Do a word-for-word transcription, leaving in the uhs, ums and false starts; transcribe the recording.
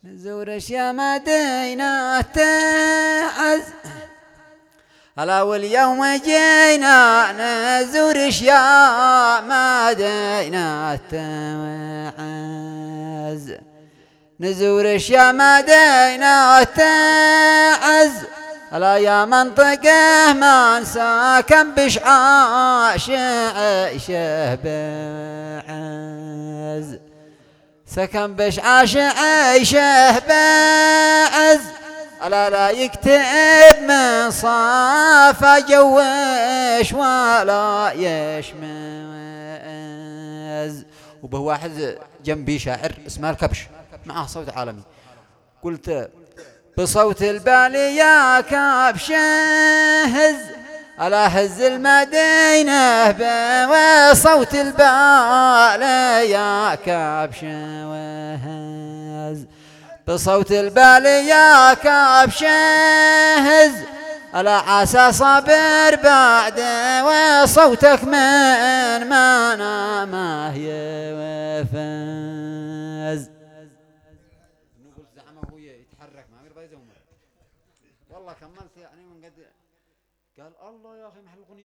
نزور يا مدينة تعز هلا واليوم جينا نزور يا مدينة تعز نزور يا مدينة تعز هلا يا منطقة ما ساكن بشعاش عيشه بعز سكن بشعاش عيشه بعز ألا لا يكتب من صافى جوش ولا يشمز. وبه واحد جنبي شاعر اسمه الكبش معه صوت عالمي، قلت بصوت البالي يا كبش هز ألا هز المدينة بصوت البالي يا كبش وهز بصوت البالي يا كبش هز ألا عسى صبر بعد وصوتك من ما نامه يوفز. نقول زعمه هو يتحرك ما يرضى يزومر والله كملت يعني من قد قال الله يا أخي محل